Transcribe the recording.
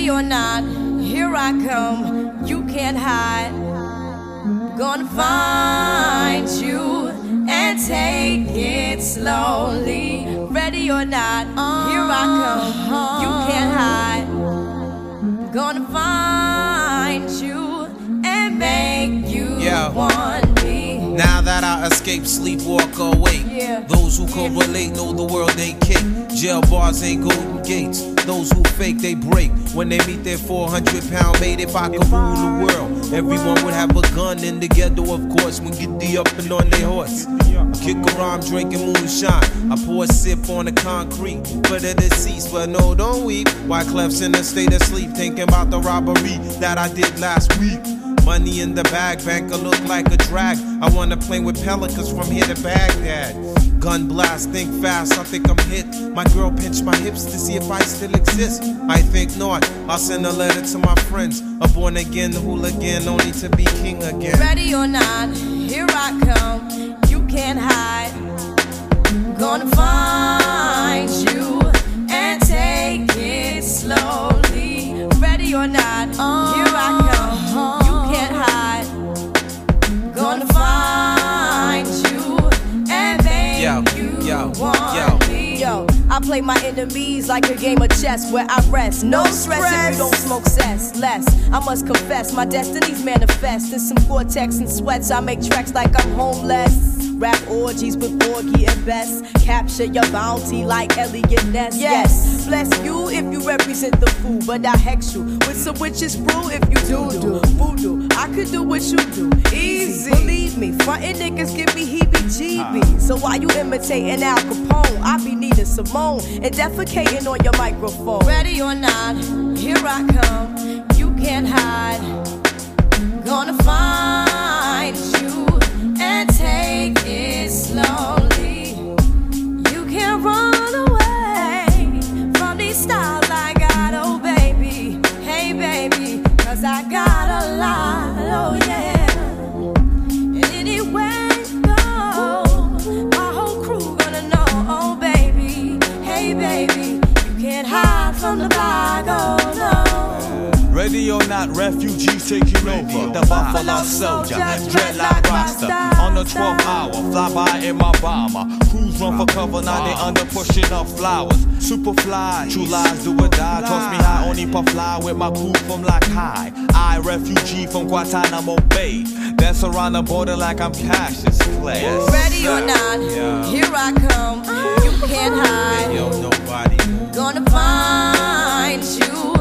Ready or not, here I come. You can't hide. Gonna find you and take it slowly. Ready or not, here I come. You can't hide. Gonna find you and make you want me. Now that I escape, sleep, walk awake. Those who correlate know the world ain't cake. Jail bars ain't golden gates. Those who fake, they break. When they meet their 400-pound mate, if I could rule the world, everyone would have a gun in the ghetto, of course. When get the up and on their horse, kick around drinking moonshine. I pour a sip on the concrete for the deceased, but no, don't weep. Wyclef's in a state of sleep, thinking about the robbery that I did last week. Money in the bag, banker look like a drag. I wanna play with pelicans from here to Baghdad. Gun blast, think fast, I think I'm hit. My girl pinched my hips to see if I still exist. I think not, I'll send a letter to my friends. A born again hooligan, only to be king again. Ready or not, here I come. You can't hide. Gonna find you and take it slowly. Ready or not, here I come. You can't hide. Gonna find you and make you want me. Yo, I play my enemies like a game of chess where I rest. No stress if you don't smoke cess. Less, I must confess, my destinies manifest. In some Gore-Tex and sweats, I make tracks like I'm homeless. Rap orgies with Borgie and Best. Capture your bounty like Elliot Ness. Yes, bless you if you represent the fool, but I hex you with some witches brew if you do voodoo. I could do what you do, easy. Believe me, frontin' niggas give me heebie-jeebies. So why you imitating Al Capone? I be needing Simone and defecating on your microphone. Ready or not, here I come. You can't hide. Gonna find you and take it slowly. You can't run away from these styles I got, oh baby. Hey baby, cause I got a lot, oh yeah. And anywhere you go, my whole crew gonna know, oh baby. Hey baby, you can't hide from the bag, oh no. Ready or not, refugees taking over. The Buffalo Soldier, dreadlock Rasta. On the 12th hour, fly by in my bomber. Crews run for cover, now they under pushing up flowers. Superfly, true lies do or die. Toss me high, only puff fly with my crew from like high. I, refugee from Guantanamo Bay. Dance around the border like I'm Cassius Clay. Ready or not, here I come. You can't hide. Yo, nobody. Gonna find you